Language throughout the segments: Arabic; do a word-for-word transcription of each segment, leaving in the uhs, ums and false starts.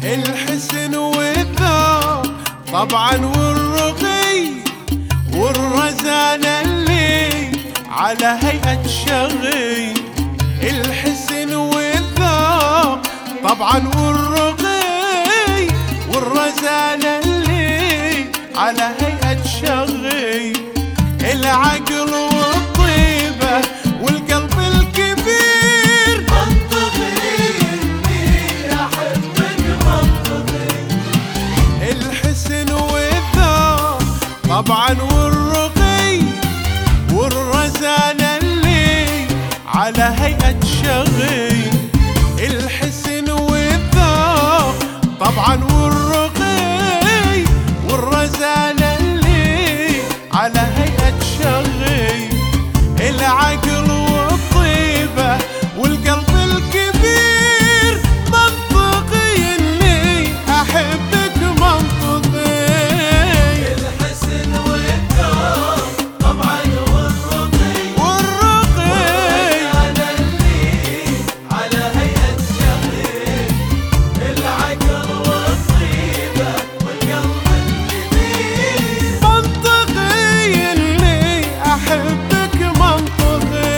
الحسن والذوق طبعا والرقي والرزانة اللي على هيئة شغي. الحسن والذوق طبعا والرقي والرزانة اللي على هيئة شغي. العقل والطيبة والقلب الكبير منطقي إني أحبك منطقي. الحسن والذوق طبعا والرقي والرزانة اللي على هيئة شغي. الحسن والذوق طبعا والرقي والرزانة اللي على هيئة شغي. العقل والطيبة والقلب الكبير منطقي إني أحبك منطقي. الحسن والذوق طبعا والرقي والرقي والرزانة اللي على هيئة شغي. العقل والطيبة والقلب الكبير منطقي إني أحبك منطقي.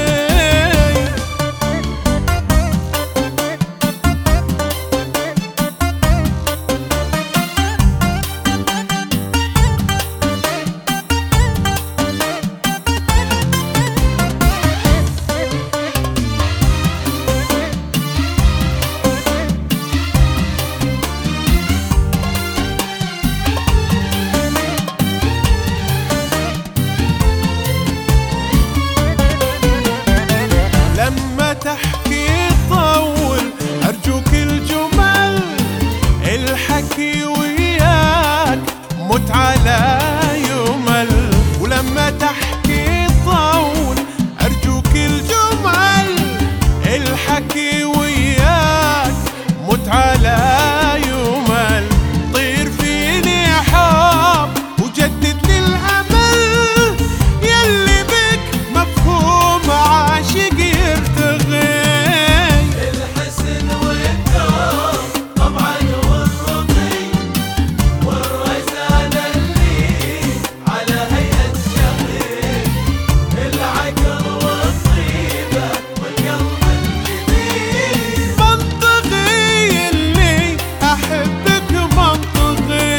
لما تحكي طول أرجوك الجمل الحكي وياك متعة لا يمل. ولما تحكي طول أرجوك الجمل الحكي وياك متعة لا يمل. طير فيني حب وجدد لي الأمل يلي بك مفهوم عاشق يرتغي. الحسن والذوق طبعا والرقي والرزانة اللي على هيئة شغي. العقل والطيبة والقلب الكبير منطقي إني أحبك منطقي.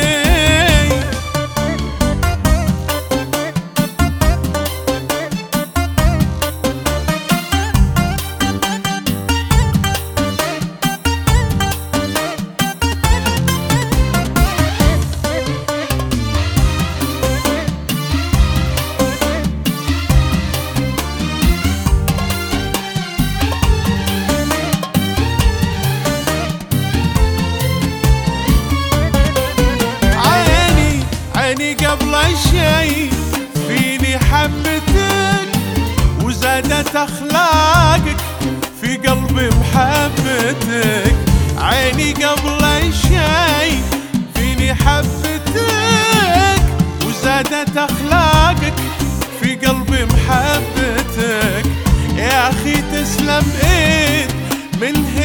عيني عيني قبل شي فيني حبتك وزادت أخلاقك في قلبي محبتك. عيني قبل شي فيني حبتك وزادت أخلاقك في قلبي محبتك. يا أخي تسلم إيد من